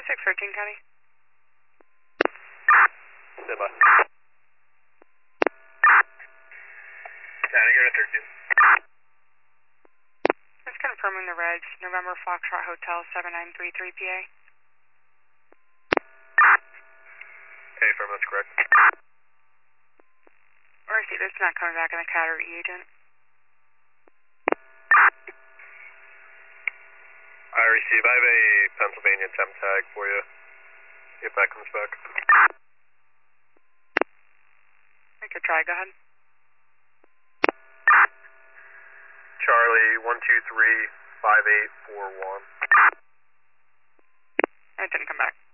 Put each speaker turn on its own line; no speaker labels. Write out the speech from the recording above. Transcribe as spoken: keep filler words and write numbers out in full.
six thirteen County.
Stand by. County, you're at thirteen.
Just confirming the regs. November Foxtrot Hotel seven nine three three P A.
Hey, firm, that's correct.
Or see, this is not coming back in the C A D or E agent.
I receive. I have a Pennsylvania temp tag for you, if that comes back.
I could try, go ahead.
Charlie, one two three five eight four one.
It didn't come back.